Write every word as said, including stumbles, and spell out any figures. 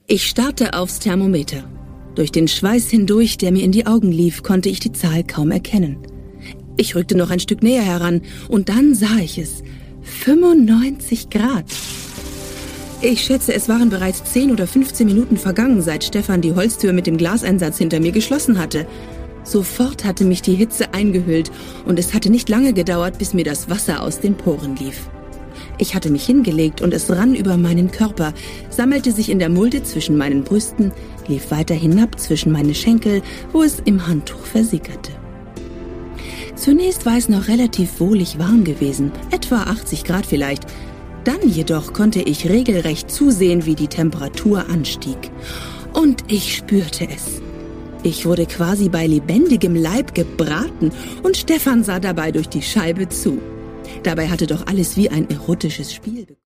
Ich starrte aufs Thermometer. Durch den Schweiß hindurch, der mir in die Augen lief, konnte ich die Zahl kaum erkennen. Ich rückte noch ein Stück näher heran und dann sah ich es. fünfundneunzig Grad. Ich schätze, es waren bereits zehn oder fünfzehn Minuten vergangen, seit Stefan die Holztür mit dem Glaseinsatz hinter mir geschlossen hatte. Sofort hatte mich die Hitze eingehüllt und es hatte nicht lange gedauert, bis mir das Wasser aus den Poren lief. Ich hatte mich hingelegt und es rann über meinen Körper, sammelte sich in der Mulde zwischen meinen Brüsten, lief weiter hinab zwischen meine Schenkel, wo es im Handtuch versickerte. Zunächst war es noch relativ wohlig warm gewesen, etwa achtzig Grad vielleicht. Dann jedoch konnte ich regelrecht zusehen, wie die Temperatur anstieg. Und ich spürte es. Ich wurde quasi bei lebendigem Leib gebraten und Stefan sah dabei durch die Scheibe zu. Dabei hatte doch alles wie ein erotisches Spiel begonnen.